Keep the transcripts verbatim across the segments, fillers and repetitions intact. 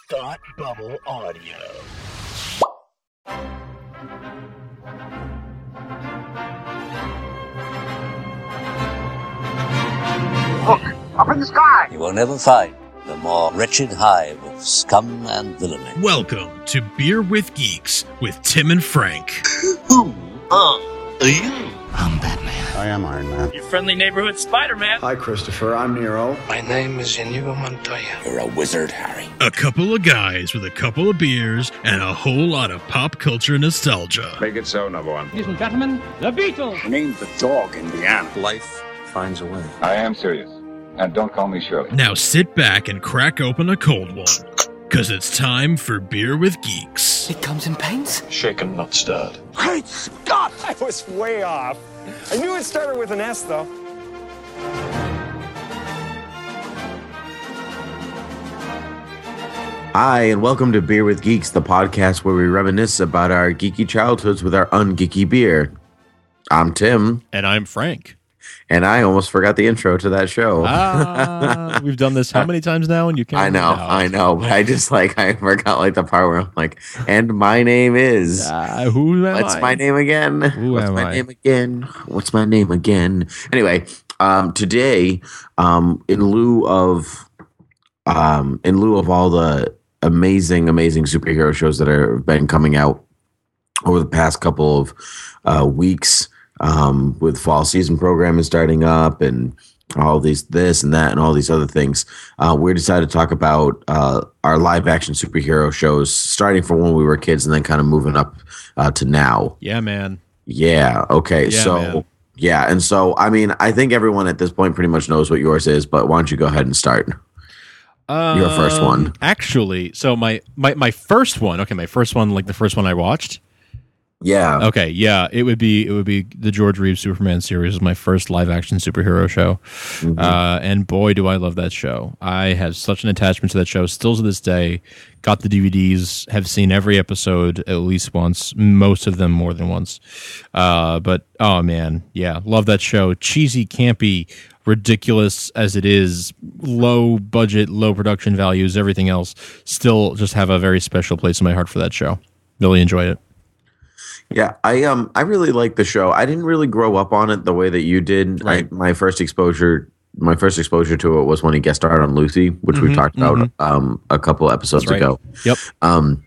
Thought Bubble Audio. Look, up in the sky! You will never find the more wretched hive of scum and villainy. Welcome to Beer with Geeks with Tim and Frank. Who are you? I'm Batman. I am Iron Man. Your friendly neighborhood Spider-Man. Hi, Christopher. I'm Nero. My name is Inigo Montoya. You're a wizard, Harry. A couple of guys with a couple of beers and a whole lot of pop culture nostalgia. Make it so, number one. Ladies and gentlemen, the Beatles. Named the dog Indiana. Life finds a way. I am serious. And don't call me Shirley. Now sit back and crack open a cold one, because it's time for Beer with Geeks. It comes in paints? Shaken, not stirred. Great Scott! I was way off. I knew it started with an S, though. Hi, and welcome to Beer with Geeks, the podcast where we reminisce about our geeky childhoods with our ungeeky beer. I'm Tim. And I'm Frank. And I almost forgot the intro to that show. Ah, we've done this how many times now? And you can't. I know, I know, but I just like I forgot like the part where I'm like, and my name is. Uh, who am What's I? my name again? Who What's am my I? name again? What's my name again? Anyway, um, today, um, in lieu of, um, in lieu of all the amazing, amazing superhero shows that are, have been coming out over the past couple of uh, weeks. Um, with fall season programming starting up and all these, this and that and all these other things, uh, we decided to talk about uh, our live action superhero shows starting from when we were kids and then kind of moving up uh, to now. Yeah, man. Yeah. Okay. Yeah, so, man. yeah. And so, I mean, I think everyone at this point pretty much knows what yours is, but why don't you go ahead and start? Um, Your first one. Actually, so my, my, my first one, okay, my first one, like the first one I watched. Yeah. Okay, yeah, it would be it would be the George Reeves Superman series is my first live action superhero show, Mm-hmm. uh, and boy, do I love that show! I have such an attachment to that show. Still to this day, got the D V Ds, have seen every episode at least once, most of them more than once. Uh, but oh man, yeah, love that show. Cheesy, campy, ridiculous as it is, low budget, low production values, everything else, still just have a very special place in my heart for that show. Really enjoyed it. Yeah, I um I really like the show. I didn't really grow up on it the way that you did. Right. I, my first exposure, my first exposure to it was when he guest starred on Lucy, which Mm-hmm, we've talked mm-hmm. about um a couple episodes That's right. ago. Yep. Um,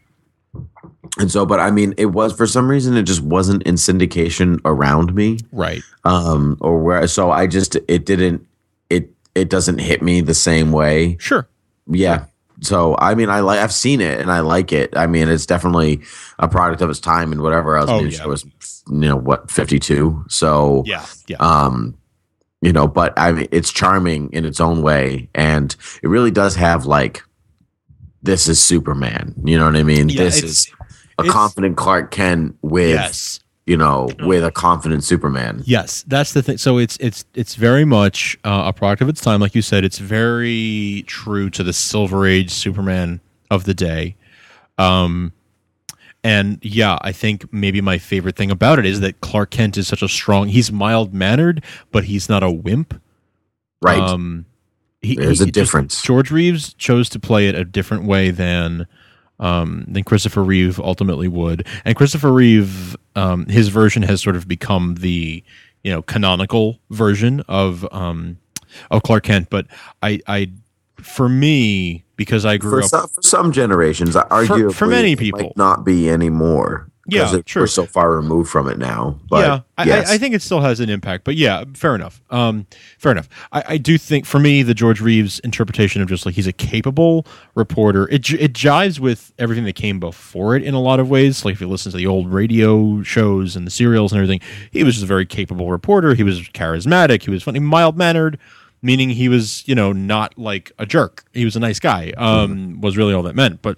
and so, but I mean, it was for some reason it just wasn't in syndication around me. Right. Um, or where so I just it didn't it it doesn't hit me the same way. Sure. Yeah. So I mean, I like I've seen it and I like it. I mean, it's definitely a product of its time and whatever else. Oh, I mean, yeah. it was, you know, what fifty-two. So Yeah. Yeah. um, you know, but I mean, it's charming in its own way, and it really does have like, this is Superman. You know what I mean? Yeah, this it's- is a it's- confident Clark Kent with, yes. you know, with a confident Superman. Yes. That's the thing. So it's it's it's very much uh, a product of its time, like you said. It's very true to the Silver Age Superman of the day. Um, and yeah, I think maybe my favorite thing about it is that Clark Kent is such a strong. He's mild mannered, but he's not a wimp. Right. Um, he, There's he- a difference. George Reeves chose to play it a different way than um, than Christopher Reeve ultimately would. And Christopher Reeve, um, his version has sort of become the you know canonical version of um, of Clark Kent. But I, I, for me, because I grew For up some, for some generations, arguably, for many it people. might not be anymore. Yeah, because it- sure. We're so far removed from it now. But yeah, I, yes. I, I think it still has an impact. But yeah, fair enough. Um, fair enough. I, I do think, for me, the George Reeves interpretation of just like he's a capable reporter, it j- it jives with everything that came before it in a lot of ways. Like if you listen to the old radio shows and the serials and everything, he was just a very capable reporter. He was charismatic. He was funny, mild mannered, meaning he was you know not like a jerk. He was a nice guy. Um, mm-hmm. Was really all that meant. But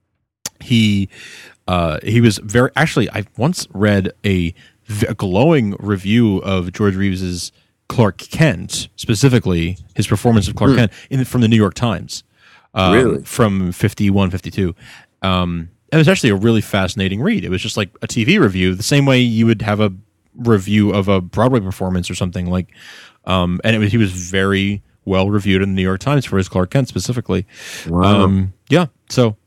he. Uh, he was very actually. I once read a, a glowing review of George Reeves's Clark Kent, specifically his performance of Clark Hmm. Kent, in from the New York Times, um, Really? from fifty-one, fifty-two. Um, it was actually a really fascinating read. It was just like a T V review, the same way you would have a review of a Broadway performance or something like. Um, and it was he was very well reviewed in the New York Times for his Clark Kent specifically. Wow. Um, yeah, so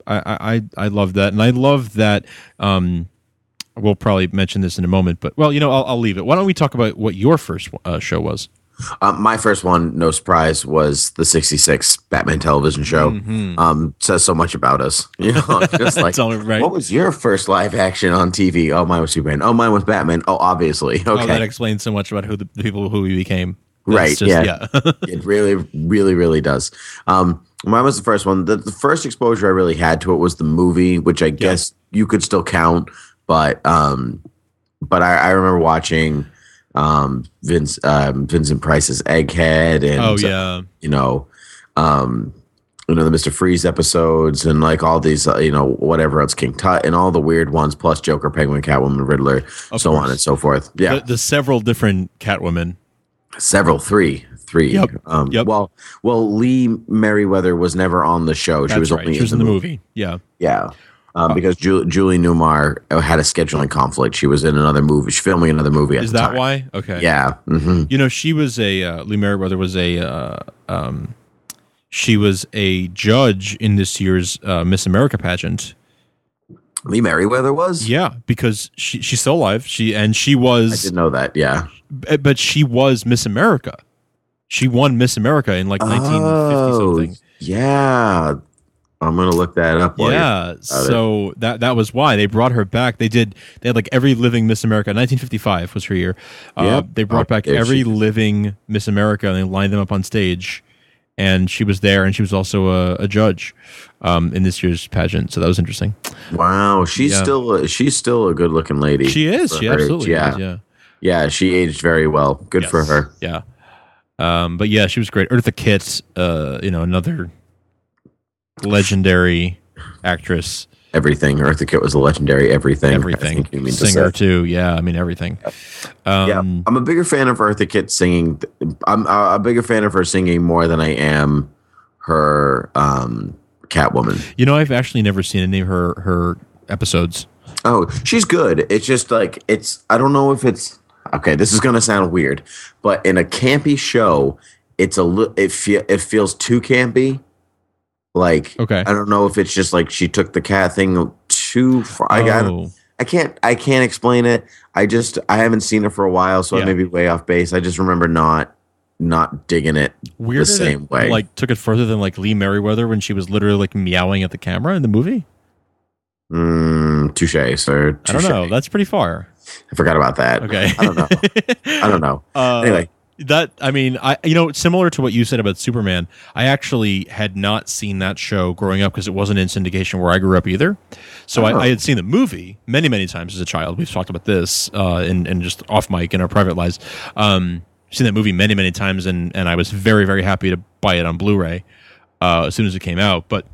I I I love that, and I love that. Um, we'll probably mention this in a moment, but well, you know, I'll, I'll leave it. Why don't we talk about what your first uh, show was? Um, my first one, no surprise, was the sixty-six Batman television show. Mm-hmm. Um, says so much about us. You know, just like, all right. What was your first live action on T V? Oh, mine was Superman. Oh, mine was Batman. Oh, obviously. Okay. Oh, that explains so much about who the, the people who we became. That's right. just, yeah. yeah. It really, really, really does. Um, mine was the first one. The, the first exposure I really had to it was the movie, which I guess you could still count, but um, but I, I remember watching um, Vince um, Vincent Price's Egghead, and oh yeah, uh, you know, um, you know the Mister Freeze episodes, and like all these, uh, you know, whatever else, King Tut, and all the weird ones, plus Joker, Penguin, Catwoman, Riddler, of so course. on and so forth. Yeah, the, the several different Catwomen. Several, three, three. Yep. Um, yep. Well, well, Lee Merriweather was never on the show. She That's was right. only she was in in the the movie. movie. Yeah. Yeah. Um, because Ju- Julie Newmar had a scheduling conflict. She was in another movie. She's filming another movie. At Is the that time. why? Okay. Yeah. Mm-hmm. You know, she was a uh, Lee Merriweather was a uh, um, she was a judge in this year's uh, Miss America pageant. Lee Merriweather was. Yeah, because she she's still alive. She and she I was. didn't know that. Yeah. But she was Miss America. She won Miss America in like nineteen fifty something. Yeah. I'm gonna look that up. while Yeah, you're about so it. that that was why they brought her back. They did. They had like every living Miss America. nineteen fifty-five was her year. Uh, Yep. They brought Oh, back there every she- living Miss America, and they lined them up on stage. And she was there, and she was also a, a judge um, in this year's pageant. So that was interesting. Wow, she's Yeah. still a, she's still a good looking lady. She is. for She her age. absolutely Yeah. is. Yeah. Yeah, she aged very well. Good for Yes. her. Yeah. Um, but yeah, she was great. Eartha Kitt, uh, you know, another legendary actress. Everything. Eartha Kitt was a legendary everything. I Everything. think you mean to Singer say. too. Yeah, I mean everything. Um, Yeah, I'm a bigger fan of Eartha Kitt singing. I'm a a bigger fan of her singing more than I am her um, Catwoman. You know, I've actually never seen any of her her episodes. Oh, she's good. It's just like it's. I don't know if it's okay. This is gonna sound weird, but in a campy show, it's a li- it feel it feels too campy. Like Okay. I don't know if it's just like she took the cat thing too far. I, I, Oh. don't- I can't. I can't explain it. I just. I haven't seen it for a while, so Yeah. I may be way off base. I just remember not not digging it Weirder the same that, way. Like took it further than like Lee Merriweather when she was literally like meowing at the camera in the movie. Mm, touche, sir. I don't Touche. know. That's pretty far. I forgot about that. Okay. I don't know. I don't know. Uh, Anyway. that I mean, I you know, similar to what you said about Superman, I actually had not seen that show growing up because it wasn't in syndication where I grew up either. So Oh. I, I had seen the movie many, many times as a child. We've talked about this uh, and and just off mic in our private lives. Um, seen that movie many, many times, and and I was very, very happy to buy it on Blu-ray uh, as soon as it came out. But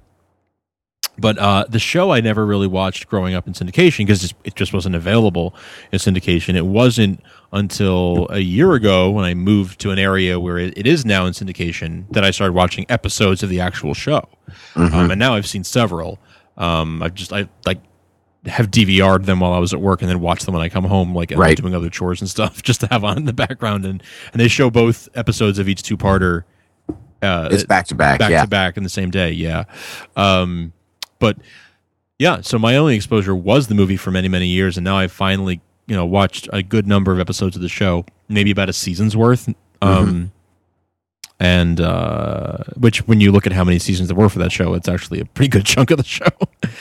But uh, the show I never really watched growing up in syndication because it just wasn't available in syndication. It wasn't until a year ago when I moved to an area where it, it is now in syndication that I started watching episodes of the actual show. Mm-hmm. Um, and now I've seen several. Um, I've just I like have D V R'd them while I was at work and then watch them when I come home, like Right. doing other chores and stuff, just to have on in the background. And and they show both episodes of each two parter. Uh, It's back to back. back Yeah. to back in the same day. Yeah. Um, but yeah, so my only exposure was the movie for many, many years. And now I've finally, you know, watched a good number of episodes of the show, maybe about a season's worth. Um, Mm-hmm. and, uh, which when you look at how many seasons there were for that show, it's actually a pretty good chunk of the show.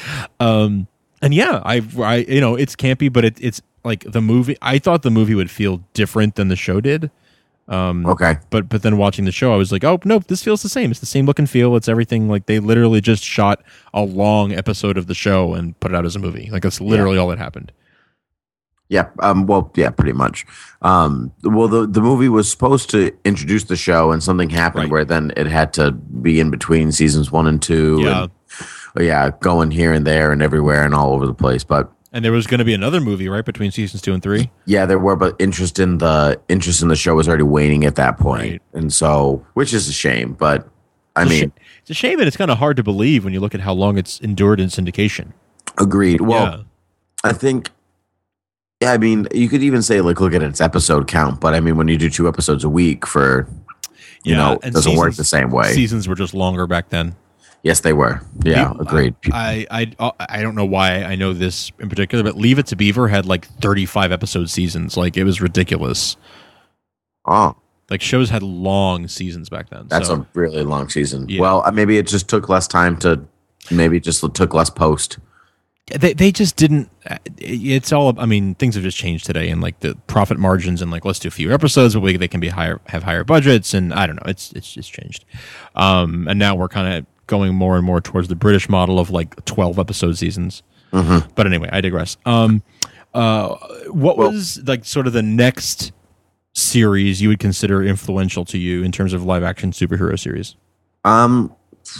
um, and yeah, I, I, you know, it's campy, but it, it's like the movie, I thought the movie would feel different than the show did. Um, Okay. But but then watching the show, I was like, oh nope, this feels the same. It's the same look and feel. It's everything. Like they literally just shot a long episode of the show and put it out as a movie. Like that's literally all that happened. Yeah. Um, well, yeah, pretty much. Um, well, the, the movie was supposed to introduce the show, and something happened Right. where then it had to be in between seasons one and two. Yeah. And, yeah, going here and there and everywhere and all over the place. But And there was going to be another movie right between seasons two and three. yeah, there were, but interest in the interest in the show was already waning at that point, Right. and so which is a shame. But I It's a mean, sh- it's a shame, and it's kind of hard to believe when you look at how long it's endured in syndication. agreed. Well, Yeah. I think. Yeah, I mean, you could even say like look at its episode count, but I mean, when you do two episodes a week for, you know, it and doesn't work seasons- the same way. Seasons were just longer back then. Yes, they were. Yeah, People- agreed. I, I I don't know why I know this in particular, but Leave It to Beaver had like thirty-five episode seasons. Like it was ridiculous. Oh, Like shows had long seasons back then. that's so. a really long season. Yeah. Well, uh, maybe it just took less time to. Maybe it just took less post. They they just didn't. It's all. I mean, things have just changed today, and like the profit margins, and like let's do fewer episodes, but we, they can be higher, have higher budgets, and I don't know. It's it's just changed, um, and now we're kind of going more and more towards the British model of like twelve episode seasons. Mm-hmm. But anyway, I digress. Um, uh, what Well- was like sort of the next series you would consider influential to you in terms of live action superhero series? Um.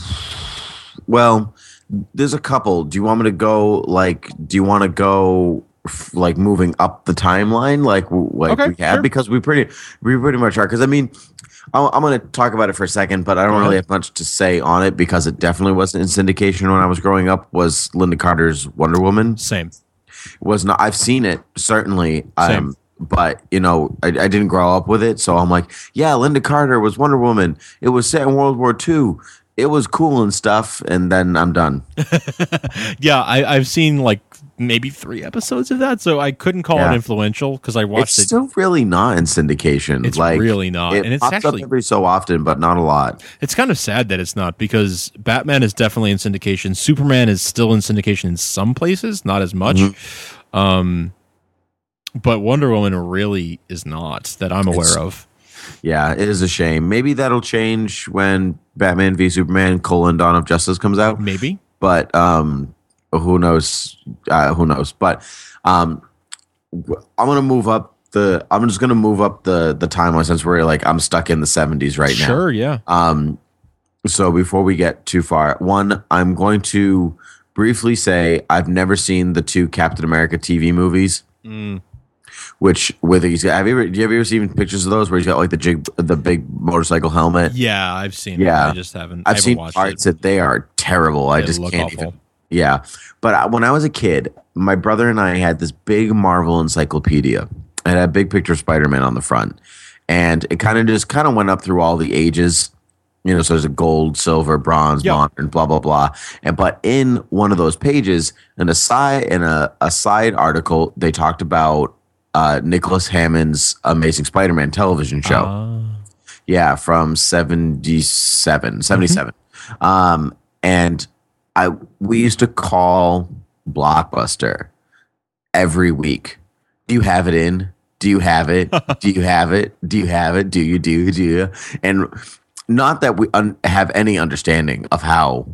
Well, there's a couple. Do you want me to go? Like, do you want to go? f- Like moving up the timeline, like w- like Okay, we have, sure. because we pretty we pretty much are. Because I mean, I'll, I'm going to talk about it for a second, but I don't Go really ahead. have much to say on it because it definitely wasn't in syndication when I was growing up. Was Linda Carter's Wonder Woman? Same. Was not. I've seen it certainly. Same. Um, but you know, I, I didn't grow up with it, so I'm like, yeah, Linda Carter was Wonder Woman. It was set in World War Two. It was cool and stuff, and then I'm done. Yeah, I, I've seen like maybe three episodes of that, so I couldn't call Yeah. it influential because I watched It's it. still really not in syndication. It's like, really not, It and it's pops actually up every so often, but not a lot. it's kind of sad that it's not because Batman is definitely in syndication. Superman is still in syndication in some places, not as much. Mm-hmm. Um, but Wonder Woman really is not that I'm aware It's- of. Yeah, it is a shame. Maybe that'll change when Batman v Superman: colon Dawn of Justice comes out. Maybe. But um, who knows? Uh, who knows? But um, w- I'm gonna move up the. I'm just gonna move up the the timeline since we're like I'm stuck in the seventies right now. Sure, yeah. Um, so before we get too far, one, I'm going to briefly say I've never seen the two Captain America T V movies. Mm. Which with he's have you ever do you ever seen pictures of those where he's got like the jig, the big motorcycle helmet? Yeah, I've seen Yeah. it. I just haven't. I I've haven't seen watched parts it. that they are terrible. I They just look can't awful. even. Yeah, but I, when I was a kid, my brother and I had this big Marvel encyclopedia. It had a big picture of Spider-Man on the front, and it kind of just kind of went up through all the ages. You know, so there's a gold, silver, bronze, Yeah. modern, blah blah blah. And but in one of those pages, an aside in a, a side article, they talked about uh, Nicholas Hammond's Amazing Spider-Man television show. Ah. Yeah, from seventy-seven, seventy-seven. Um, and I we used to call Blockbuster every week. Do you have it in? Do you have it? Do you have it? Do you have it? Do you do do you? And not that we un- have any understanding of how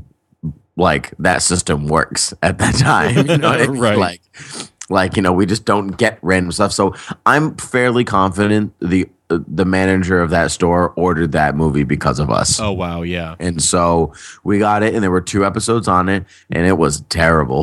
like that system works at that time. You know what I mean? Right. Like like you know, we just don't get random stuff. So I'm fairly confident the the manager of that store ordered that movie because of us. Oh wow, yeah. And so we got it, and there were two episodes on it, and it was terrible.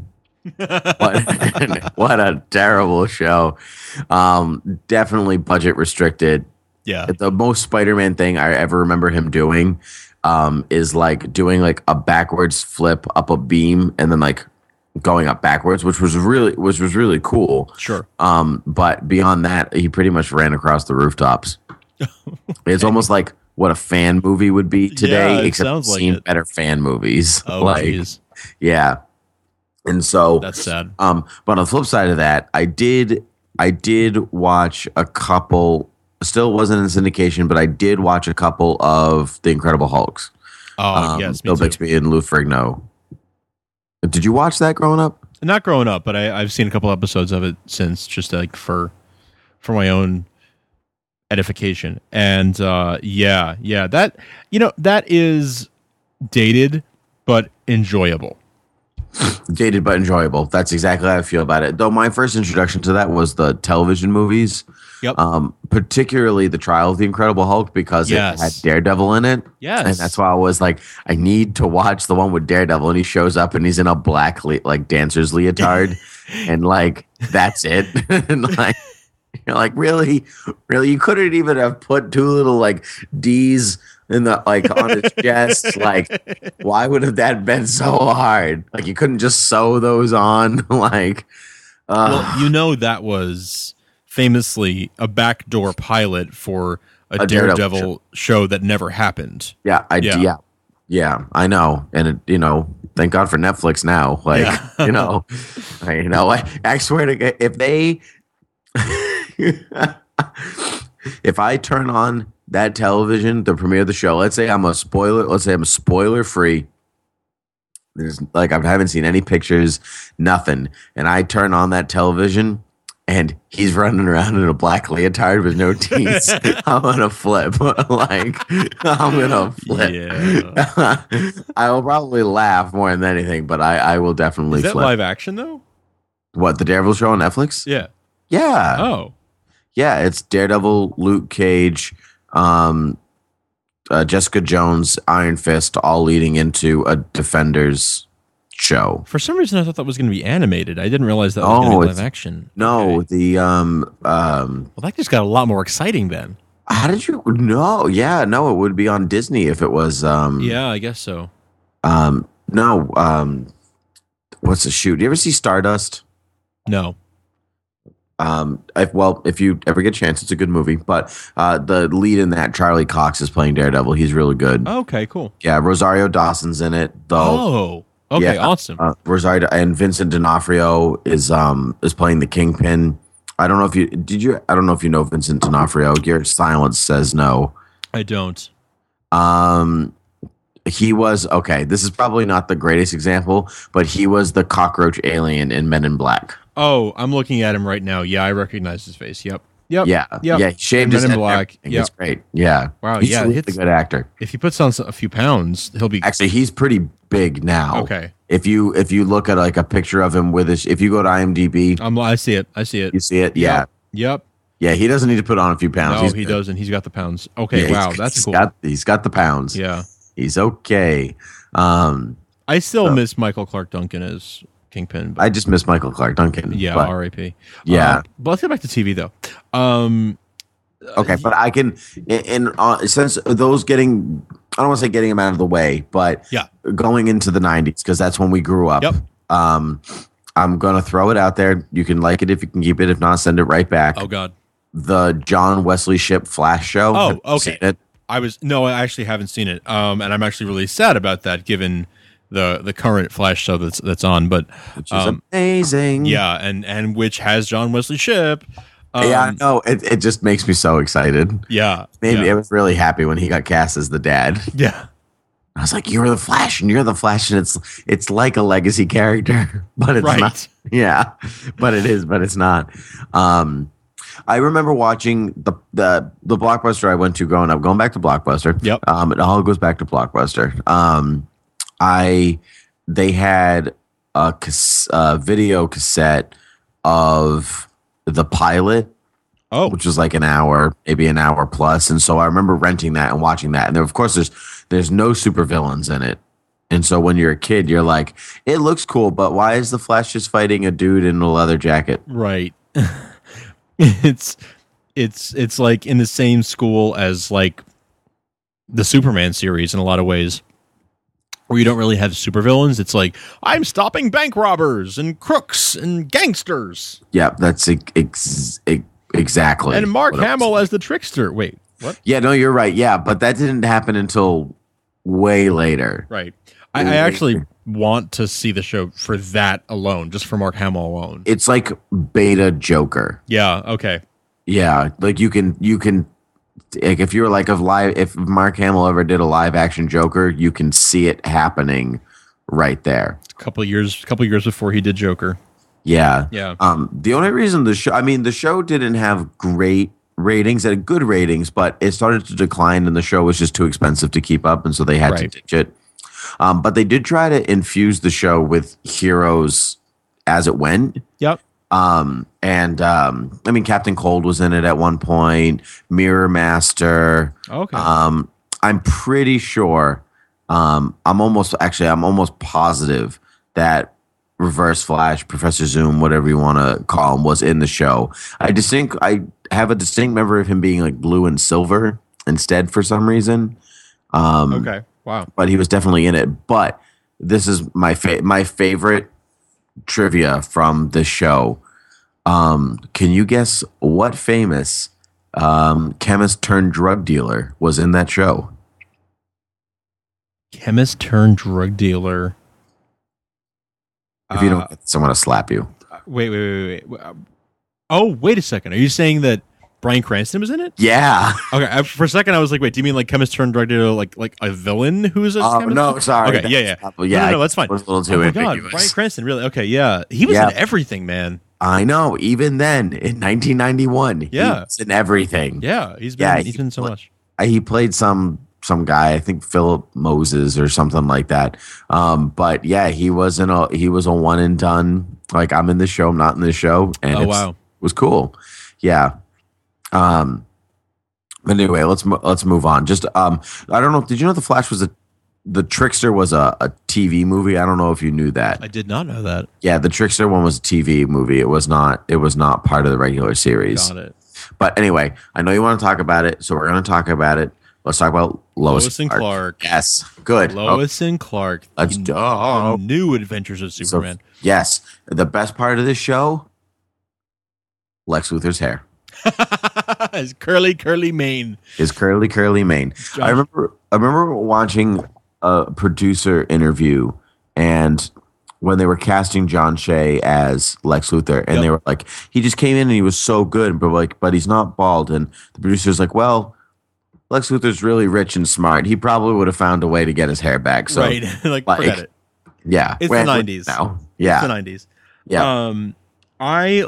what, what a terrible show. Um, definitely budget restricted. Yeah. The most Spider-Man thing I ever remember him doing um, is like doing like a backwards flip up a beam and then like going up backwards, which was really which was really cool. Sure. Um, but beyond that, he pretty much ran across the rooftops. It's almost like what a fan movie would be today, Yeah, it except sounds I've like seen it. better fan movies. Oh like, jeez. yeah. And so That's sad. um, but on the flip side of that, I did I did watch a couple. Still wasn't in syndication, but I did watch a couple of The Incredible Hulks. Oh Um, yes, me Bill too. Bixby and Lou Ferrigno. Did you watch that growing up? Not growing up, but I, I've seen a couple episodes of it since, just like for for my own edification. And uh, yeah, yeah, that you know that is dated but enjoyable. Dated but enjoyable. That's exactly how I feel about it. Though my first introduction to that was the television movies. Yep. Um, particularly the Trial of the Incredible Hulk because Yes. it had Daredevil in it. Yes. And that's why I was like, I need to watch the one with Daredevil, and he shows up and he's in a black le- like dancer's leotard, and like that's it. And like you're like, really, really, you couldn't even have put two little like D's in the like on his chest. Like, why would have that been so hard? Like, you couldn't just sew those on. Like, uh, Well, you know that was famously a backdoor pilot for a, A Daredevil Daredevil show. that never happened. yeah, I Yeah. yeah. Yeah, I know, and it, you know, thank God for Netflix now. Like, Yeah. you know, I, you know, I, I swear to God, if they, if I turn on that television, the premiere of the show, let's say I'm a spoiler, let's say I'm spoiler free. There's like I haven't seen any pictures, nothing, and I turn on that television. And he's running around in a black leotard with no teeth. I'm gonna flip. Like I'm gonna flip. Yeah. I will probably laugh more than anything, but I, I will definitely Is that flip. live action though? What, the Daredevil show on Netflix? Yeah. Yeah. Oh. Yeah, it's Daredevil, Luke Cage, um, uh, Jessica Jones, Iron Fist, all leading into a Defenders show. For some reason, I thought that was going to be animated. I didn't realize that was Oh, going to be it's- live action. No, Okay. the um um. Well, that just got a lot more exciting then. How did you? No, yeah, no, it would be on Disney if it was. Um, Yeah, I guess so. Um, no. Um, what's the shoot? You ever see Stardust? No. Um, if, well, if you ever get a chance, it's a good movie. But uh, the lead in that, Charlie Cox, is playing Daredevil. He's really good. Okay, cool. Yeah, Rosario Dawson's in it, though. Oh, okay, Yeah, awesome. Uh, Rosario and Vincent D'Onofrio is um is playing the Kingpin. I don't know if you did you. I don't know if you know Vincent D'Onofrio. Your silence says no. I don't. Um, he was okay. This is probably not the greatest example, but he was the cockroach alien in Men in Black. Oh, I'm looking at him right now. Yeah, I recognize his face. Yep. Yep. Yeah, Yep. yeah. He shaved Men his in head. and Black. everything. Yep. It's great. Yeah. Wow, He's yeah, a really it's- good actor. If he puts on a few pounds, he'll be Actually, he's pretty big now. okay. If you if you look at like a picture of him with his, if you go to IMDb, Um, I see it. I see it. you see it. Yeah, Yep. Yep. yeah. He doesn't need to put on a few pounds. No, He's he good. doesn't. He's got the pounds. Okay. Yeah, wow, he's- that's he's cool. Got, he's got the pounds. Yeah. He's okay. Um, I still So- miss Michael Clark Duncan as Kingpin. But I just miss Michael Clark Duncan. yeah, but- R I P. Yeah. Uh, but let's get back to T V though. Um, Okay, but I can, in uh, since those getting, I don't want to say getting them out of the way, but Yeah. going into the nineties because that's when we grew up. Yep. Um, I'm gonna throw it out there. You can like it if you can keep it. If not, send it right back. oh God. The John Wesley Ship Flash show. Oh, Have you okay. seen it? I was no, I actually haven't seen it. Um, and I'm actually really sad about that, given the the current Flash show that's that's on. But Which is um, amazing. yeah, and and which has John Wesley Shipp. Um, yeah, I know. It, it just makes me so excited. yeah, Maybe yeah, I was really happy when he got cast as the dad. yeah. I was like, "You're the Flash, and you're the Flash, and it's it's like a legacy character, but it's Right. not." Yeah, but it is, but it's not. Um, I remember watching the the the Blockbuster I went to growing up. Going back to Blockbuster. Yep. Um, it all goes back to Blockbuster. Um, I they had a cas- uh, video cassette of the pilot. Oh, Which was like an hour, maybe an hour plus. And so I remember renting that and watching that. And there, of course, there's there's no supervillains in it. And so when you're a kid, you're like, it looks cool, but why is the Flash just fighting a dude in a leather jacket? right. it's it's it's like in the same school as like the Superman series in a lot of ways, where you don't really have supervillains. It's like, I'm stopping bank robbers and crooks and gangsters, Yeah, that's ex- ex- ex- exactly. and Mark what it was. Hamill as the trickster. Wait, what? Yeah, no, you're right. Yeah, but that didn't happen until way later. Right. I, I actually want to see the show for that alone, just for Mark Hamill alone. It's like beta Joker. Yeah. Okay. Yeah, like you can you can like if you're like of live if Mark Hamill ever did a live action Joker, you can see it happening right there. A couple of years, a couple of years before he did Joker. Yeah. Yeah. Um the only reason the show I mean the show didn't have great ratings, it had good ratings, but it started to decline and the show was just too expensive to keep up and so they had Right. to ditch it. Um but they did try to infuse the show with heroes as it went. Yep. Um, and um, I mean, Captain Cold was in it at one point, Mirror Master. Okay. Um, I'm pretty sure, um, I'm almost actually, I'm almost positive that Reverse Flash, Professor Zoom, whatever you want to call him, was in the show. I distinct, I have a distinct memory of him being like blue and silver instead for some reason. Um, okay. Wow. but he was definitely in it. But this is my fa- my favorite trivia from the show. Um, can you guess what famous um, chemist turned drug dealer was in that show? Chemist turned drug dealer. If you Uh, don't get someone to slap you. Wait, wait, wait, wait. wait. Oh, wait a second. Are you saying that Bryan Cranston was in it? Yeah. Okay. I, for a second, I was like, wait, do you mean like chemist turned drug dealer, like like a villain who's a Oh, chemist? no, sorry. Okay, yeah, yeah. That's- yeah, no, no, no, I that's fine. was a little too oh my God, ambiguous. Bryan Cranston, really? Okay, yeah. He was Yeah. in everything, man. I know. Even then, in nineteen ninety-one, Yeah. he was in everything. Yeah, he's been, Yeah, he's he been so pla- much. He played some some guy, I think Philip Moses or something like that. Um, but yeah, he was in a he was a one and done. Like, I'm in this show, I'm not in this show, and Oh, it's, wow. it was cool. Yeah. Um. But anyway, let's mo- let's move on. Just um, I don't know. Did you know the Flash was a the Trickster was a, a T V movie? I don't know if you knew that. I did not know that. Yeah, the Trickster one was a T V movie. It was not. It was not part of the regular series. Got it. But anyway, I know you want to talk about it, so we're going to talk about it. Let's talk about Lois, Lois and Clark. Yes, good. Lois and Clark. Let's the go. New Adventures of So, Superman. yes, the best part of this show, Lex Luthor's hair, His curly, curly mane. his curly, curly mane. I remember. I remember watching a producer interview, and when they were casting John Shea as Lex Luthor, and Yep. they were like, he just came in and he was so good, but like, but he's not bald. And the producer's like, well, Lex Luthor's really rich and smart. He probably would have found a way to get his hair back. So, right. like, like, forget it. yeah, It's Well, the nineties. now. It's Yeah, the nineties. yeah. Um, I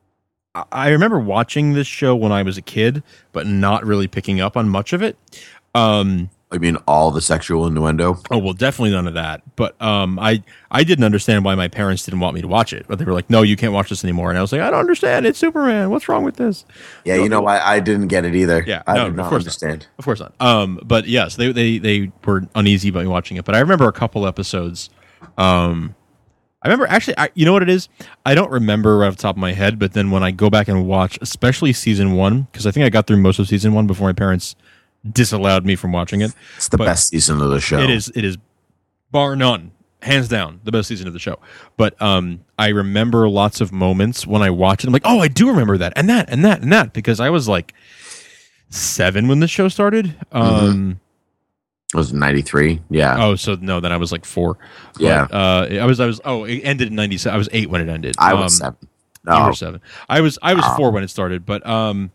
I remember watching this show when I was a kid, but not really picking up on much of it. Um, I mean, all the sexual innuendo. oh well, definitely none of that. But um, I I didn't understand why my parents didn't want me to watch it. But they were like, "No, you can't watch this anymore." And I was like, "I don't understand. It's Superman. What's wrong with this?" Yeah, you know, I, I didn't get it either. Yeah, I no, did of not course understand. Of course not. Um, but yes, they they they were uneasy about me watching it. But I remember a couple episodes. Um, I remember actually, I, you know what it is? I don't remember right off the top of my head. But then when I go back and watch, especially season one, because I think I got through most of season one before my parents disallowed me from watching it. It's the But best season of the show. It is. It is bar none, hands down, the best season of the show. But um, I remember lots of moments when I watch it. I'm like, oh, I do remember that and that and that and that because I was like seven when the show started. Um, It was ninety-three. Yeah. oh, so no, then I was like four. But, Yeah. uh, I was. I was. Oh, it ended in ninety-seven. I was eight when it ended. I was Um, seven. You No. were seven. I was. I was Oh. four when it started, but um,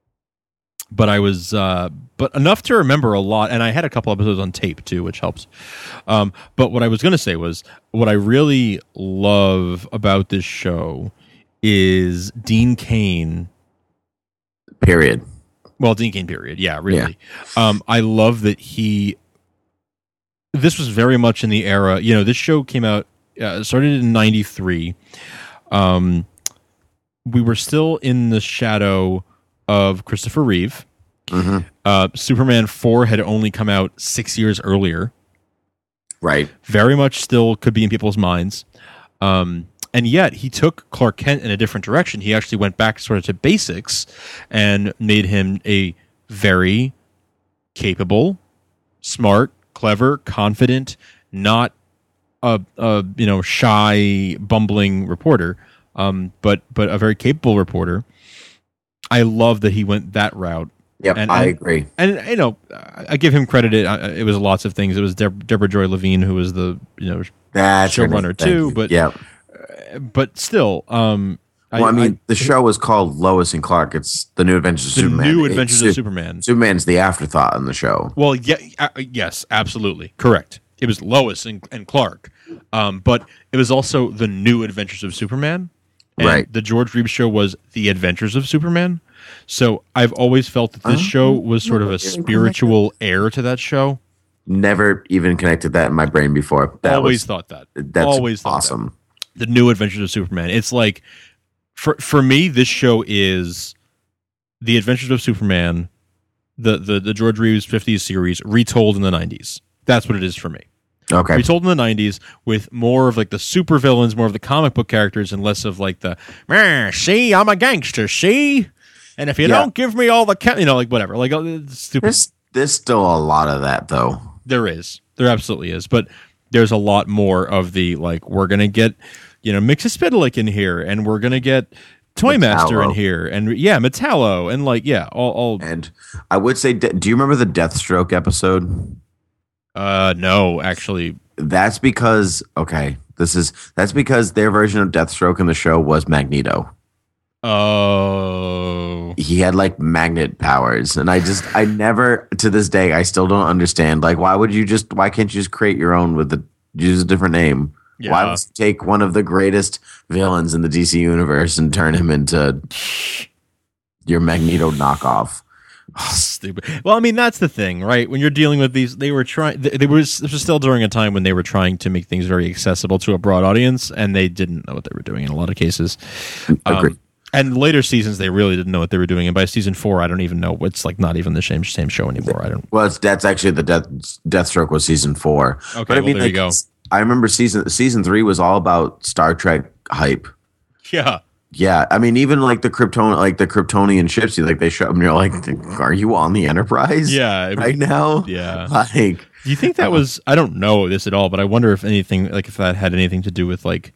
but I was uh, but enough to remember a lot, and I had a couple episodes on tape too, which helps. Um, but what I was going to say was what I really love about this show is Dean Cain. Period. Well, Dean Cain, period. Yeah, really. Um, I love that he. This was very much in the era. You know, this show came out, uh, started in ninety-three. Um, we were still in the shadow of Christopher Reeve. Mm-hmm. Uh, Superman four had only come out six years earlier. Right. Very much still could be in people's minds. Um, and yet he took Clark Kent in a different direction. He actually went back sort of to basics and made him a very capable, smart, clever, confident, not a, a you know shy, bumbling reporter, um, but but a very capable reporter. I love that he went that route. Yep, And- I and- agree. And you know, I give him credit. It, it was lots of things. It was Deb- Deborah Joy Levine who was the you know That's her name. showrunner Thank too. you. But yeah. but still, um, Well, I, mean, the show is called Lois and Clark. It's the New Adventures of the Superman. New It's Adventures Su- of Superman. Superman's the afterthought in the show. Well, yeah, uh, yes, absolutely correct. It was Lois and, and Clark, um, but it was also the New Adventures of Superman. And Right. The George Reeves show was The Adventures of Superman. So I've always felt that this Oh, show was sort of a spiritual heir to that show. Never even connected that in my brain before. That always was, thought that. That's always thought awesome. that. The New Adventures of Superman. It's like for for me, this show is The Adventures of Superman, the the, the George Reeves fifties series retold in the nineties. That's what it is for me. Okay. Retold in the nineties with more of like the super villains, more of the comic book characters, and less of like the "Meh, see, I'm a gangster, see, and if you Yeah. don't give me all the ca-, you know, like whatever, like uh, stupid. There's, there's still a lot of that, though. There is, there absolutely is, but there's a lot more of the like we're gonna get, you know, Mixospitalik in here, and we're gonna get Toymaster in Metallo. here, and yeah, Metallo, and like yeah, all, all And I would say, de- do you remember the Deathstroke episode? Uh, no, actually. That's because okay, this is that's because their version of Deathstroke in the show was Magneto. Oh, he had like magnet powers, and I just I never to this day I still don't understand. Like, why would you just why can't you just create your own with the use a different name? Yeah. Why would you take one of the greatest villains in the D C universe and turn him into your Magneto knockoff? Oh, stupid. Well, I mean, that's the thing, right? When you're dealing with these, they were trying. They, they was this was still during a time when they were trying to make things very accessible to a broad audience, and they didn't know what they were doing in a lot of cases. Agree. Um, and later seasons, they really didn't know what they were doing. And by season four, I don't even know. It's like not even the same same show anymore. I don't. Well, it's, that's actually the Death Deathstroke was season four. Okay, but I well, mean, there like, you go. I remember season season three was all about Star Trek hype. Yeah. Yeah, I mean, even like the Krypton, like the Kryptonian ships, like they show them, you're like, are you on the Enterprise? Yeah, right now. Yeah, like, do you think that was? I don't know this at all, but I wonder if anything, like, if that had anything to do with like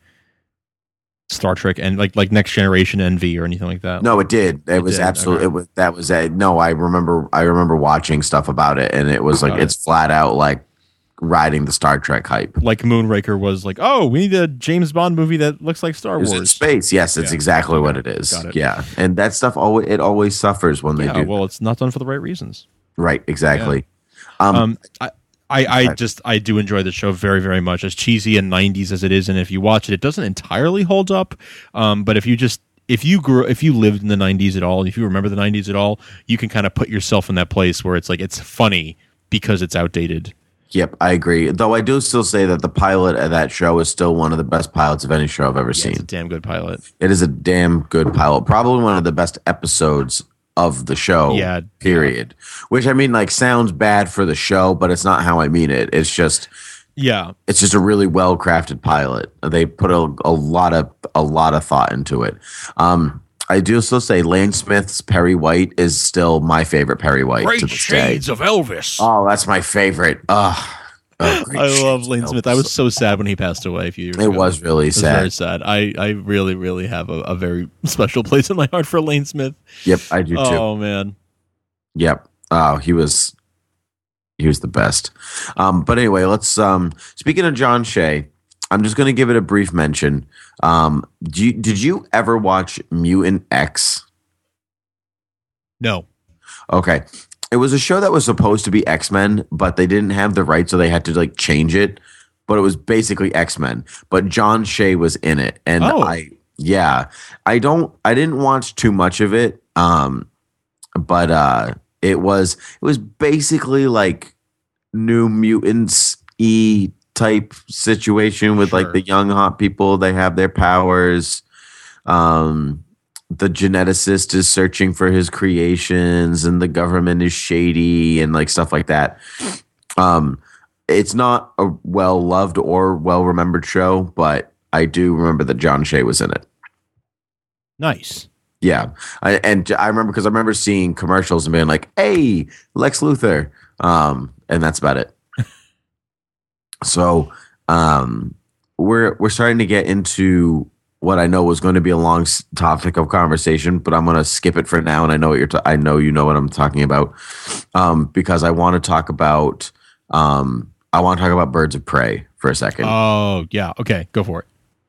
Star Trek and like like Next Generation Envy or anything like that. No, it did. It, it was absolutely. Okay. It was that was a no. I remember. I remember watching stuff about it, and it was like Got it's it. flat out like riding the Star Trek hype. Like Moonraker was like, oh, we need a James Bond movie that looks like Star Wars. In space. Yes, it's yeah. exactly what it is. Got it. Yeah. And that stuff always it always suffers when they yeah, do. Well, that. It's not done for the right reasons. Right, exactly. Yeah. Um, um I, I, I just I do enjoy the show very, very much. As cheesy and nineties as it is, and if you watch it, it doesn't entirely hold up. Um, but if you just if you grew if you lived in the nineties at all, if you remember the nineties at all, you can kind of put yourself in that place where it's like it's funny because it's outdated. Yep, I agree. Though I do still say that the pilot of that show is still one of the best pilots of any show I've ever yeah, seen. It's a damn good pilot. It is a damn good pilot. Probably one of the best episodes of the show. Yeah. Period. Yeah. Which I mean, like, sounds bad for the show, but it's not how I mean it. It's just, yeah, it's just a really well crafted pilot. They put a, a lot of a lot of thought into it. Um, I do also say Lane Smith's Perry White is still my favorite Perry White. Great to this Shades day. of Elvis. Oh, that's my favorite. Oh, oh I love Lane Smith. I was so sad when he passed away a few years it ago. It was really it was sad. Very sad. I, I really, really have a, a very special place in my heart for Lane Smith. Yep, I do too. Oh man. Yep. Oh, he was he was the best. Um, but anyway, let's um speaking of John Shea, I'm just going to give it a brief mention. Um, do you, did you ever watch Mutant X? No. Okay. It was a show that was supposed to be X-Men, but they didn't have the rights, so they had to like change it. But it was basically X-Men. But John Shea was in it. And oh. I yeah. I don't I didn't watch too much of it. Um, but uh it was it was basically like New Mutants E type situation with sure. like the young hot people. They have their powers. Um, the geneticist is searching for his creations, and the government is shady and like stuff like that. Um, it's not a well loved or well remembered show, but I do remember that John Shea was in it. Nice. Yeah, I, and I remember because I remember seeing commercials and being like, "Hey, Lex Luthor," um, and that's about it. So um, we're we're starting to get into what I know was going to be a long topic of conversation, but I'm going to skip it for now. And I know what you're. Ta- I know you know what I'm talking about um, because I want to talk about. Um, I want to talk about Birds of Prey for a second. Oh yeah, okay, go for it.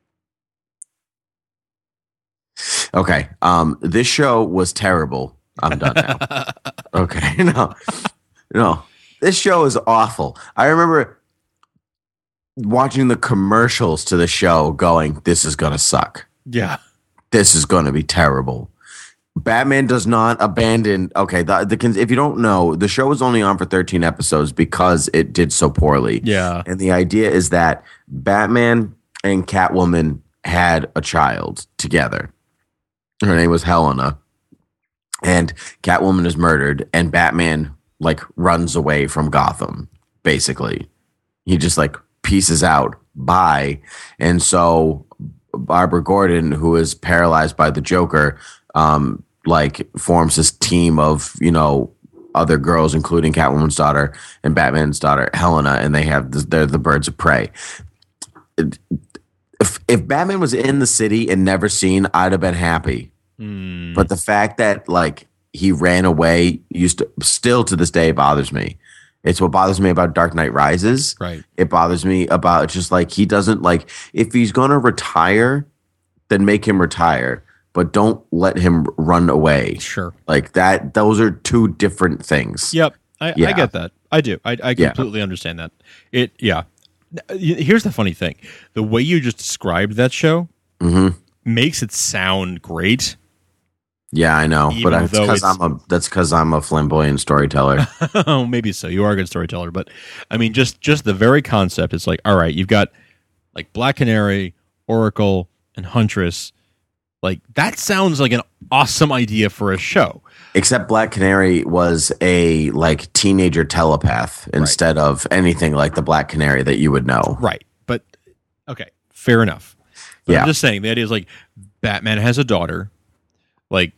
Okay, um, this show was terrible. I'm done now. Okay, no, no, this show is awful. I remember watching the commercials to the show going, this is going to suck. Yeah. This is going to be terrible. Batman does not abandon. Okay. The, the, if you don't know, the show was only on for thirteen episodes because it did so poorly. Yeah. And the idea is that Batman and Catwoman had a child together. Her name was Helena. And Catwoman is murdered and Batman like runs away from Gotham, basically. He just like pieces out. Bye. And so Barbara Gordon, who is paralyzed by the Joker, um, like forms this team of, you know, other girls, including Catwoman's daughter and Batman's daughter, Helena, and they have this, they're the Birds of Prey. If if Batman was in the city and never seen, I'd have been happy. Mm. But the fact that like he ran away used to still to this day bothers me. It's what bothers me about Dark Knight Rises. Right. It bothers me about just like he doesn't like if he's gonna retire, then make him retire, but don't let him run away. Sure. Like that. Those are two different things. Yep. I, Yeah. I get that. I do. I, I Yeah. completely understand that. It. Yeah. Here's the funny thing: the way you just described that show Mm-hmm. makes it sound great. Yeah, I know, Even but that's though because it's- I'm a that's because I'm a flamboyant storyteller. Oh, maybe so. You are a good storyteller, but I mean, just just the very concept. It's like, all right, you've got like Black Canary, Oracle, and Huntress. Like that sounds like an awesome idea for a show. Except Black Canary was a like teenager telepath instead of anything like the Black Canary that you would know. Right. But okay, fair enough. But Yeah. I'm just saying the idea is like Batman has a daughter. Like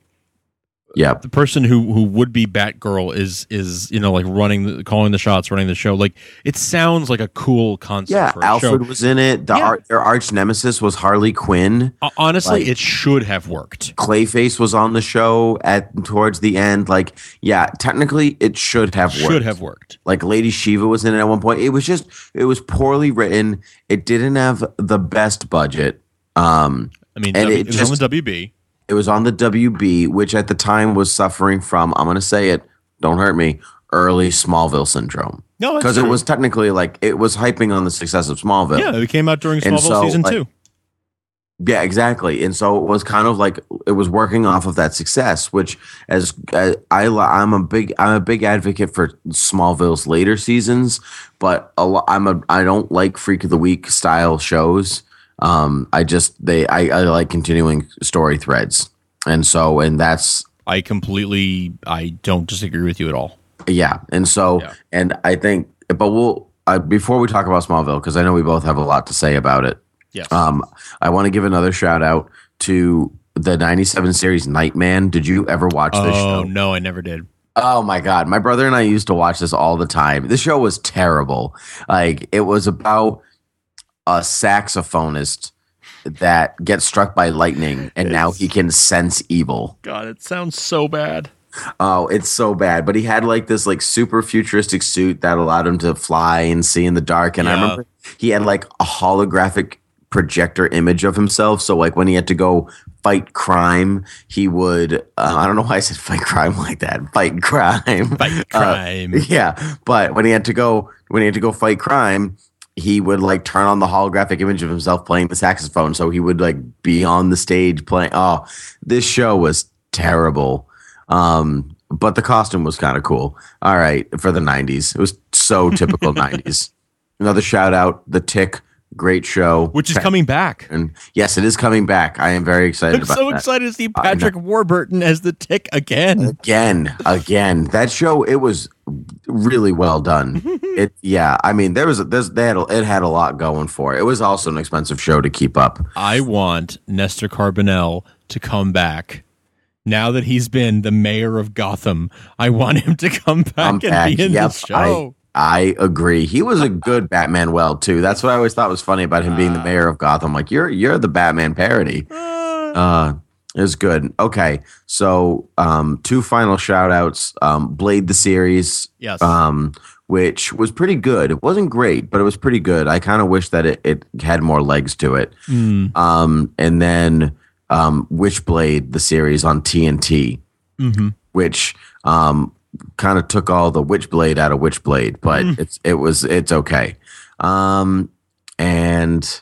Yeah. the person who who would be Batgirl is is you know like running the, calling the shots, running the show. Like it sounds like a cool concept. Yeah, for a Alfred show. was in it. The Yeah. ar- their arch nemesis was Harley Quinn. Uh, honestly, like- it should have worked. Clayface was on the show at towards the end. Like, yeah, technically it should have worked. Should have worked. Like Lady Shiva was in it at one point. It was just it was poorly written. It didn't have the best budget. Um, I mean, and w, it it was just- on the W B. It was on the W B, which at the time was suffering from, I'm going to say it, don't hurt me, early Smallville syndrome. No, that's Because it true. was technically like, it was hyping on the success of Smallville. Yeah, it came out during And Smallville so, season like, two. Yeah, exactly. And so it was kind of like, it was working off of that success, which as, as I, I'm a big, I'm a big advocate for Smallville's later seasons, but a lo- I'm a, I don't like Freak of the Week style shows. Um, I just they I, I like continuing story threads, and so and that's I completely I don't disagree with you at all. yeah, and so Yeah. and I think, but we'll uh, before we talk about Smallville, because I know we both have a lot to say about it. Yes. Um, I want to give another shout out to the ninety-seven series Nightman. Did you ever watch this show? Oh no, I never did. Oh my God. My brother and I used to watch this all the time. This show was terrible. Like it was about a saxophonist that gets struck by lightning and now he can sense evil. God, it sounds so bad. Oh, it's so bad. But he had like this like super futuristic suit that allowed him to fly and see in the dark. And I Yeah. remember he had like a holographic projector image of himself. So like when he had to go fight crime, he would, uh, I don't know why I said fight crime like that. Fight crime. Fight Uh, crime. yeah. But when he had to go, when he had to go fight crime, he would like turn on the holographic image of himself playing the saxophone. So he would like be on the stage playing. Oh, this show was terrible. Um, but the costume was kind of cool. All right. For the nineties. It was so typical nineties. Another shout out, The Tick. Great show. Which is coming back. And yes, it is coming back. I am very excited I'm about so that. excited to see Patrick Warburton as the Tick again. Again, again. That show, it was really well done. It, yeah. I mean, there was, there's, they had, a- it had a lot going for it. It was also an expensive show to keep up. I want Nestor Carbonell to come back. Now that he's been the mayor of Gotham, I want him to come back I'm and back. be in Yep, the show. I agree. He was a good Batman well too. That's what I always thought was funny about him being the mayor of Gotham. Like you're you're the Batman parody. Uh it was good. Okay. So um two final shout outs. Um Blade the series. Yes. Um which was pretty good. It wasn't great, but it was pretty good. I kind of wish that it, it had more legs to it. Mm. Um and then um Witchblade the series on T N T. Mm-hmm. Which um kind of took all the Witchblade out of Witchblade, but Mm. it's it was it's okay. Um and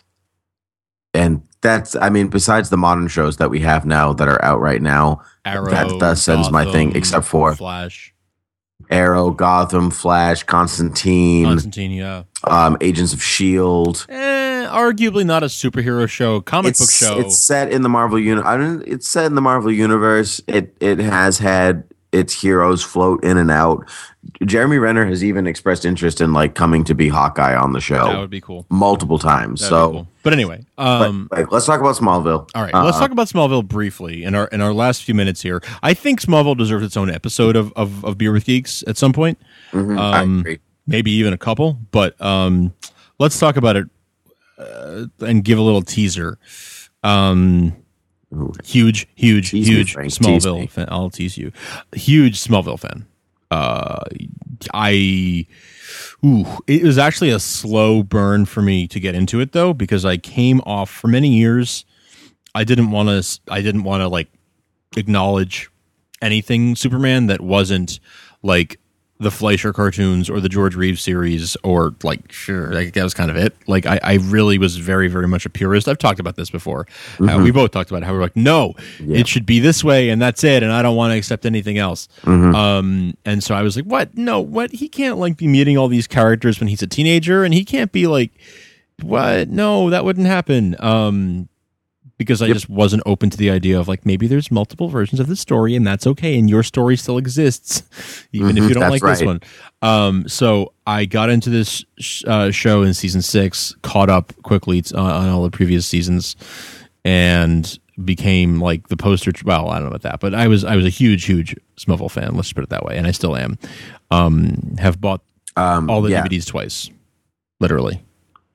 and that's I mean, besides the modern shows that we have now that are out right now, Arrow, that thus ends my thing, Gotham, except for Flash, Arrow, Gotham, Flash, Constantine, Constantine, yeah. um, Agents of S H I E L D. Eh, arguably not a superhero show, comic It's, book show. it's set in the Marvel universe. I don't. It's set in the Marvel universe. It it has had its heroes float in and out. Jeremy Renner has even expressed interest in like coming to be Hawkeye on the show. That would be cool. Multiple times. That'd so, be cool. But anyway, um, but, like, let's talk about Smallville. all right, Uh, let's talk about Smallville briefly in our in our last few minutes here. I think Smallville deserves its own episode of of, of Beer with Geeks at some point. mhm, I Um, agree. maybe even a couple. But um, let's talk about it uh, and give a little teaser. Um, Ooh. huge, huge, Tease me, huge Frank, tease me. Smallville fan. I'll tease you. Huge Smallville fan. Uh, I, ooh, it was actually a slow burn for me to get into it though, because I came off for many years. I didn't want to. I didn't want to like acknowledge anything Superman that wasn't like the Fleischer cartoons or the George Reeves series, or like, sure, like, that was kind of it. Like, I, I really was very, very much a purist. I've talked about this before. Mm-hmm. Uh, we both talked about how we're like, no, yeah. it should be this way, and that's it, and I don't want to accept anything else. Mm-hmm. Um, and so I was like, what? No, what? He can't like be meeting all these characters when he's a teenager, and he can't be like, what? No, that wouldn't happen. Um, because I yep. just wasn't open to the idea of like, maybe there's multiple versions of the story and that's okay. And your story still exists, even mm-hmm, if you don't like right. this one. Um, so I got into this sh- uh, show in season six, caught up quickly t- uh, on all the previous seasons, and became like the poster. T- well, I don't know about that, but I was, I was a huge, huge Smallville fan. Let's put it that way. And I still am. Um, have bought um, all the yeah. D V Ds twice, literally.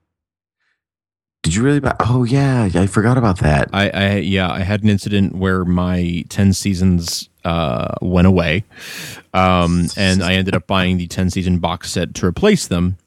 Did you really buy? Oh yeah, I forgot about that. I, I yeah, I had an incident where my ten seasons uh, went away, um, and I ended up buying the ten season box set to replace them.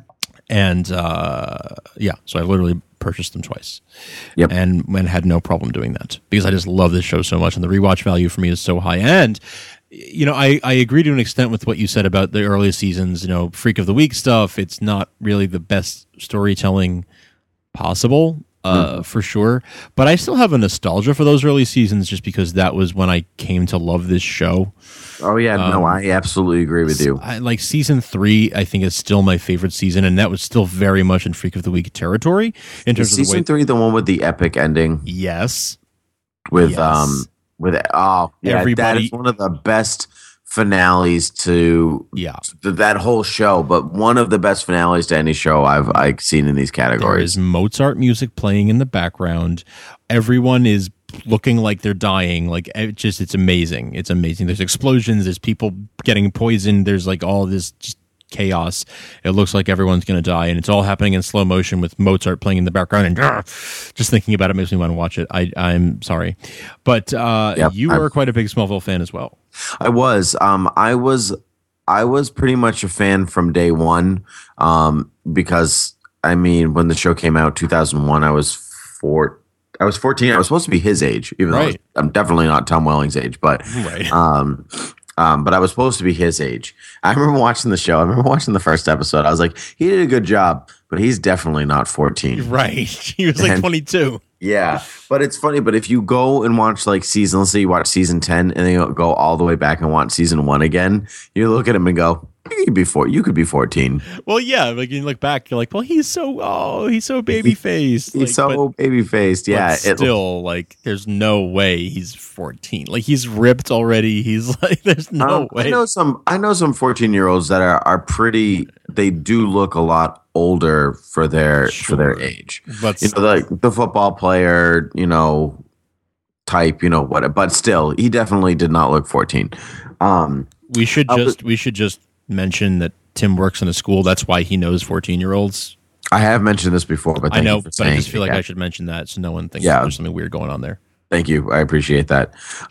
And uh, yeah, so I literally purchased them twice. Yep, and and had no problem doing that because I just love this show so much, and the rewatch value for me is so high. And you know, I, I agree to an extent with what you said about the early seasons. You know, Freak of the Week stuff. It's not really the best storytelling possible, uh, mm. for sure. But I still have a nostalgia for those early seasons just because that was when I came to love this show. Oh, yeah. Um, no, I absolutely agree with you. I, like season three, I think is still my favorite season, and that was still very much in Freak of the Week territory. In terms is season of the way- three, the one with the epic ending? Yes. With, yes. um, with, oh, yeah, Everybody- that is one of the best finales to yeah to that whole show, but one of the best finales to any show I've I've seen in these categories. There is Mozart music playing in the background. Everyone is looking like they're dying. Like it just, it's amazing. It's amazing. There's explosions. There's people getting poisoned. There's like all this just chaos. It looks like everyone's going to die, and it's all happening in slow motion with Mozart playing in the background. And uh, just thinking about it makes me want to watch it. I, I'm sorry, but uh, yep, you are I'm, quite a big Smallville fan as well. I was. Um, I was. I was pretty much a fan from day one. Um, because I mean, when the show came out, two thousand one, I was four. I was fourteen. I was supposed to be his age, even right. though I was, I'm definitely not Tom Welling's age, but right. um. Um, but I was supposed to be his age. I remember watching the show. I remember watching the first episode. I was like, he did a good job, but he's definitely not fourteen. Right. He was like and, twenty-two. Yeah. But it's funny. But if you go and watch like season, let's say you watch season ten and then you go all the way back and watch season one again, you look at him and go, you could be four. You could be fourteen. Well, yeah. Like you look back, you're like, well, he's so oh, he's so baby faced. He's like, so but, baby faced. Yeah. But still, it, like, there's no way he's fourteen. Like he's ripped already. He's like, there's no um, way. I know some. I know some fourteen year olds that are are pretty. They do look a lot older for their sure. for their age. But you know, like the, the football player, you know, type. You know what? But still, he definitely did not look fourteen. Um, we should just. Uh, we should just. mention that Tim works in a school. That's why he knows fourteen year olds. I have mentioned this before, but thank I know, you for but I just feel like yeah. I should mention that so no one thinks yeah. there's something weird going on there. Thank you. I appreciate that.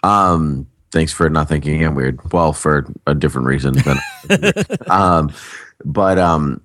Um, thanks for not thinking I'm weird. Well, for a different reason than um, but um,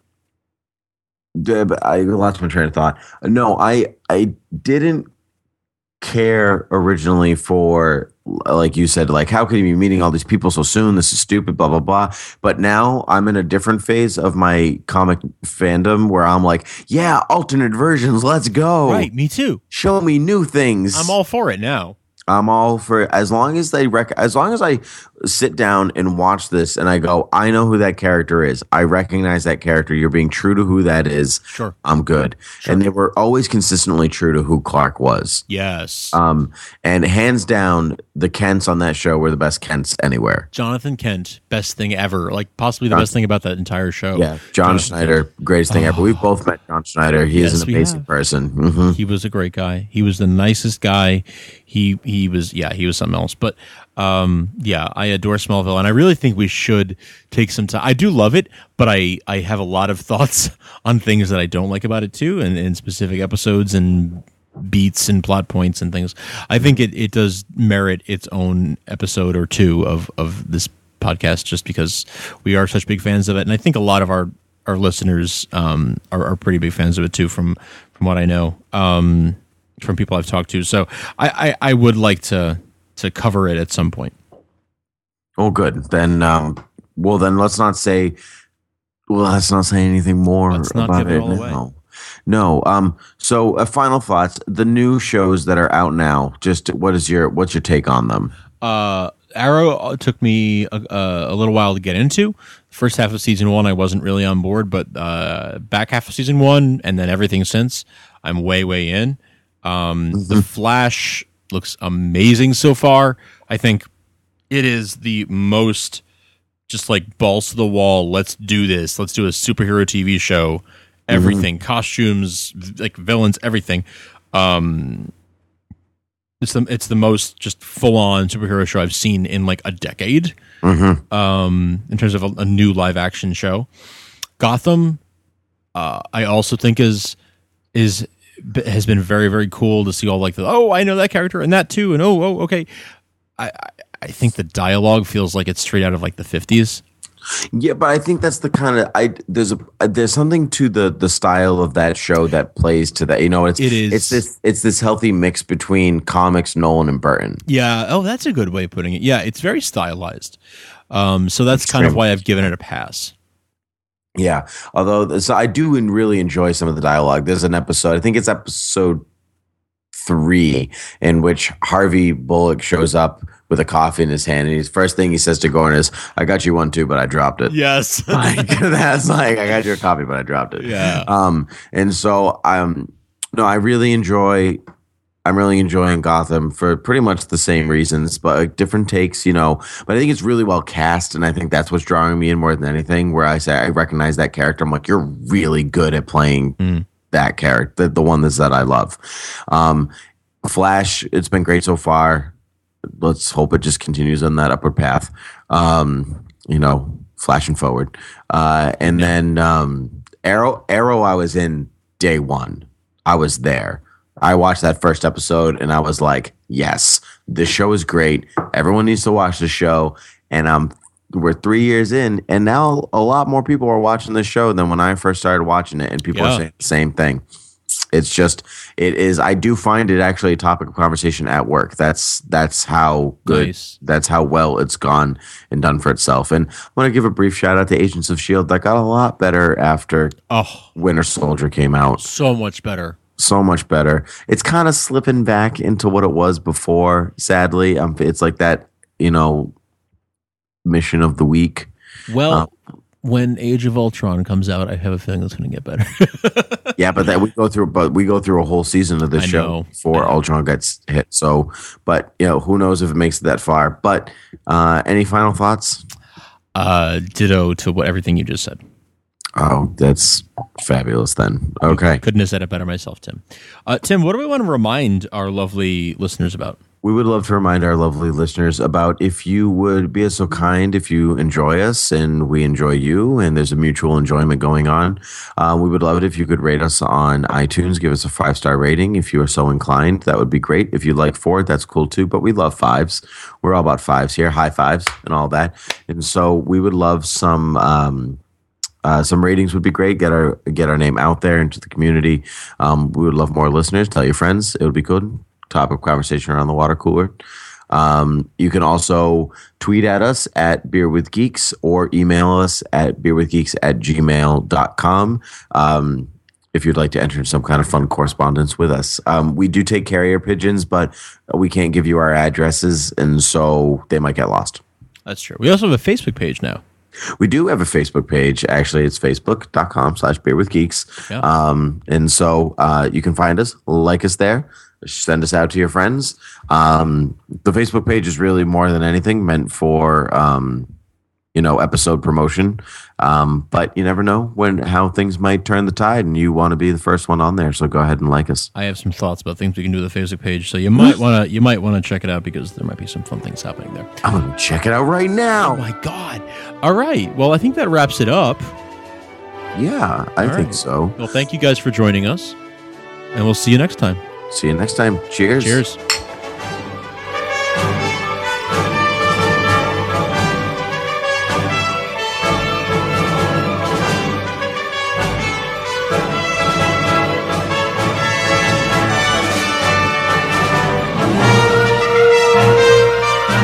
I lost my train of thought. No, I I didn't care originally for, like you said, like, how could you be meeting all these people so soon? This is stupid, blah, blah, blah. But now I'm in a different phase of my comic fandom where I'm like, yeah, alternate versions, let's go. Right, me too. Show me new things. I'm all for it now. I'm all for, as long as they rec- as long as I sit down and watch this and I go, I know who that character is. I recognize that character. You're being true to who that is. Sure. I'm good. Sure. And they were always consistently true to who Clark was. Yes. Um, and hands down, the Kents on that show were the best Kents anywhere. Jonathan Kent, best thing ever. Like possibly the John, best thing about that entire show. Yeah. John Jonathan Schneider, Kent. Greatest thing oh. ever. We've both met John Schneider. He yes, is an amazing person. Mm-hmm. He was a great guy. He was the nicest guy. He he was yeah he was something else. But um, yeah, I adore Smallville, and I really think we should take some time. I do love it, but I, I have a lot of thoughts on things that I don't like about it too, and in specific episodes and beats and plot points and things. I think it, it does merit its own episode or two of of this podcast just because we are such big fans of it, and I think a lot of our our listeners um, are, are pretty big fans of it too. From from what I know, um, from people I've talked to, so I, I, I would like to to cover it at some point. Oh, good. Then, um, well, then let's not say. Well, let's not say anything more Let's not about give it it. all away. No. No. Um. So, uh, final thoughts. The new shows that are out now. Just what is your what's your take on them? Uh, Arrow took me a, a little while to get into. First half of season one, I wasn't really on board, but uh, back half of season one, and then everything since, I'm way, way in. Um, Mm-hmm. The Flash looks amazing so far. I think it is the most just like balls to the wall. Let's do this. Let's do a superhero T V show. Everything, mm-hmm. costumes, like villains, everything. Um, It's the it's the most just full on superhero show I've seen in like a decade. Mm-hmm. Um, in terms of a, a new live action show, Gotham, uh, I also think is is has been very very cool to see all like the oh I know that character and that too and oh oh okay. I I, I think the dialogue feels like it's straight out of like the fifties. Yeah, but I think that's the kind of I there's a there's something to the the style of that show that plays to that. You know, it's It is. it's this it's this healthy mix between comics, Nolan and Burton. Yeah. Oh, that's a good way of putting it. Yeah, it's very stylized. Um, so that's kind of why I've given it a pass. Yeah, although so I do and really enjoy some of the dialogue. There's an episode, I think it's episode three, in which Harvey Bullock shows up with a coffee in his hand, and his first thing he says to Gordon is, "I got you one too, but I dropped it." Yes, like that's like I got your coffee, but I dropped it. Yeah. Um, and so um, no, I really enjoy. I'm really enjoying Gotham for pretty much the same reasons, but like different takes, you know. But I think it's really well cast, and I think that's what's drawing me in more than anything. Where I say I recognize that character, I'm like, you're really good at playing mm. that character, the, the one that's that I love. Um, Flash, it's been great so far. Let's hope it just continues on that upward path. Um, you know, flashing forward, uh, and yeah. then um, Arrow. Arrow, I was in day one. I was there. I watched that first episode and I was like, yes, this show is great. Everyone needs to watch the show. And um, we're three years in, and now a lot more people are watching the show than when I first started watching it. And people yeah. are saying the same thing. It's just, it is, I do find it actually a topic of conversation at work. That's, that's how good, nice. That's how well it's gone and done for itself. And I want to give a brief shout out to Agents of S H I E L D. That got a lot better after oh, Winter Soldier came out. So much better. So much better. It's kind of slipping back into what it was before, sadly. Um, it's like that, you know, mission of the week. Well, um, when Age of Ultron comes out, I have a feeling it's going to get better. yeah, but that we go through, but we go through a whole season of this I show know. before Ultron gets hit. So, but you know, who knows if it makes it that far? But uh, any final thoughts? Uh, ditto to what everything you just said. Oh, that's fabulous then. Okay. Couldn't have said it better myself, Tim. Uh, Tim, what do we want to remind our lovely listeners about? We would love to remind our lovely listeners about, if you would be so kind, if you enjoy us and we enjoy you and there's a mutual enjoyment going on, uh, we would love it if you could rate us on iTunes, give us a five-star rating if you are so inclined. That would be great. If you like four, that's cool too, but we love fives. We're all about fives here, high fives and all that. And so we would love some... Um, Uh, some ratings would be great. Get our get our name out there into the community. Um, we would love more listeners. Tell your friends. It would be good. Topic of conversation around the water cooler. Um, you can also tweet at us at Beer with Geeks or email us at beerwithgeeks at gmail dot com. Um, if you'd like to enter some kind of fun correspondence with us. Um, we do take carrier pigeons, but we can't give you our addresses, and so they might get lost. That's true. We also have a Facebook page now. We do have a Facebook page. Actually, it's facebook.com slash beer with geeks. Yeah. Um, and so uh, you can find us, like us there, send us out to your friends. Um, the Facebook page is really more than anything meant for, um, you know, episode promotion. Um, but you never know when how things might turn the tide, and you want to be the first one on there. So go ahead and like us. I have some thoughts about things we can do with the Facebook page, so you might want to you might want to check it out because there might be some fun things happening there. I'm gonna check it out right now. Oh my god! All right, well, I think that wraps it up. Yeah, I All think right. so. Well, thank you guys for joining us, and we'll see you next time. See you next time. Cheers. Cheers.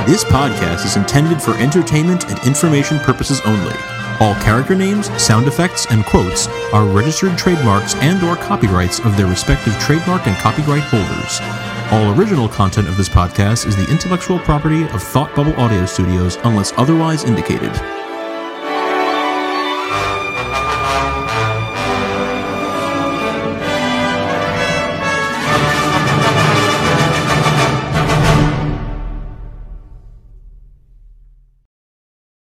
This podcast is intended for entertainment and information purposes only. All character names, sound effects, and quotes are registered trademarks and or copyrights of their respective trademark and copyright holders. All original content of this podcast is the intellectual property of Thought Bubble Audio Studios unless otherwise indicated.